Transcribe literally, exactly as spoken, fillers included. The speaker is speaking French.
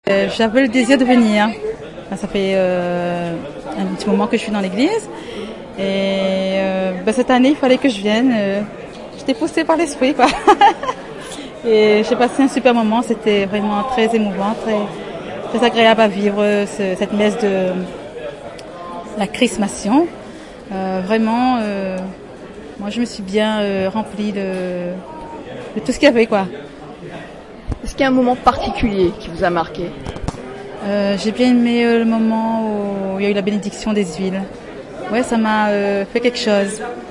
Euh, J'avais le désir de venir. Ça fait euh, un petit moment que je suis dans l'église. Et euh, ben, cette année, il fallait que je vienne. Euh, J'étais poussée par l'esprit, quoi. Et j'ai passé un super moment. C'était vraiment très émouvant, très, très agréable à vivre ce, cette messe de la chrismation. Euh, vraiment, euh, moi, je me suis bien euh, remplie de, de tout ce qu'il y avait, quoi. Est-ce qu'il y a un moment particulier qui vous a marqué? euh, J'ai bien aimé euh, le moment où il y a eu la bénédiction des huiles. Ouais, ça m'a euh, fait quelque chose.